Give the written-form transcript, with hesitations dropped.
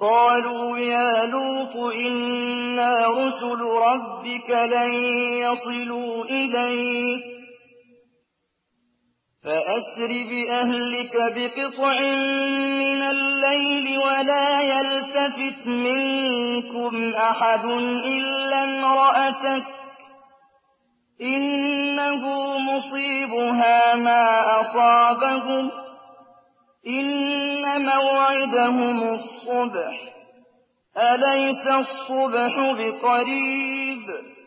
قالوا يا لوط إنا رسل ربك لن يصلوا إليك فأسر بأهلك بقطع من الليل ولا يلتفت منكم أحد إلا امرأتك إنه مصيبها ما أصابهم إن موعدهم الصبح أليس الصبح بقريب